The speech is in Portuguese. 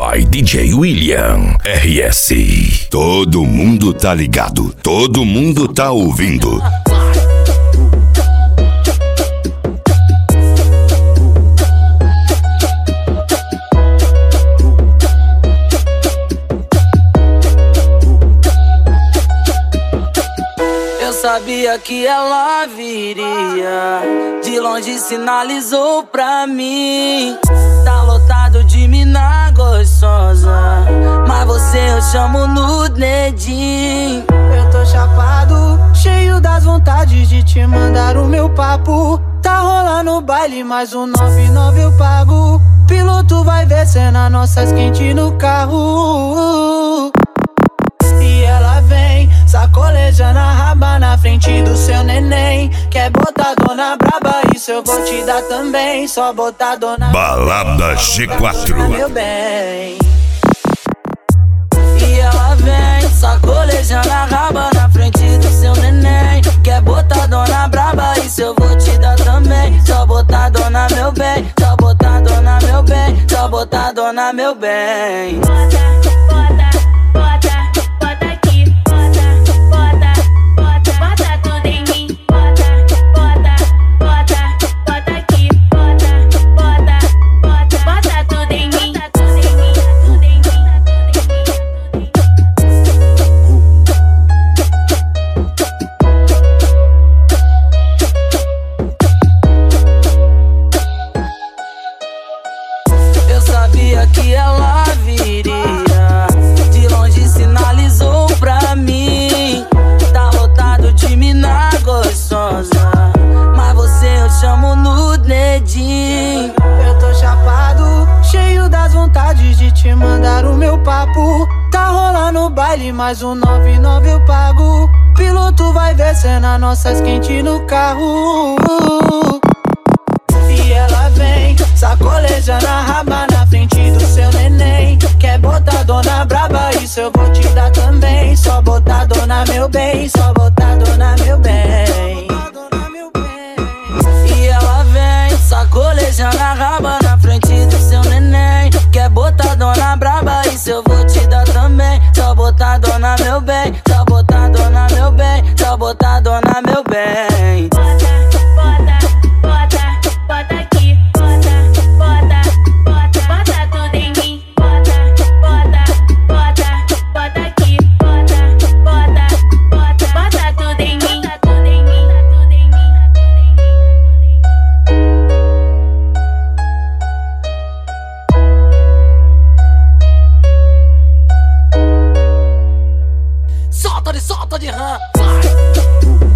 by DJ William RS. Todo mundo tá ligado, todo mundo tá ouvindo. Sabia que ela viria, de longe sinalizou pra mim. Tá lotado de mina gostosa, mas você eu chamo no dedinho. Eu tô chapado, cheio das vontades de te mandar o meu papo. Tá rolando o baile, mais um 99 eu pago. Piloto vai descendo as nossas quentes no carro. E ela vem, sacolejando a raba na frente do seu neném. Quer botar dona braba, isso eu vou te dar também. Só botar dona Balada G4, meu bem. E ela vem, sacolejando a raba na frente do seu neném. Quer botar dona braba, isso eu vou te dar também. Só botar dona meu bem, só botar dona meu bem, só botar dona meu bem. Sabia que ela viria, de longe sinalizou pra mim. Tá lotado de mina gostosa, mas você eu chamo no dedinho. Eu tô chapado, cheio das vontades de te mandar o meu papo. Tá rolando o baile, mais um 99 eu pago. Piloto vai descendo as nossas quentes no carro. E ela vem, sacolejando a raba na frente do seu neném. Quer botar dona braba, isso eu vou te dar também. Só botar dona meu bem, só botar dona meu bem. E ela vem, sacolejando a raba na frente do seu neném. Quer botar dona braba, isso eu vou te dar também. Só botar dona meu bem, só botar dona meu bem, só botar dona meu bem. Solta de rã, vai!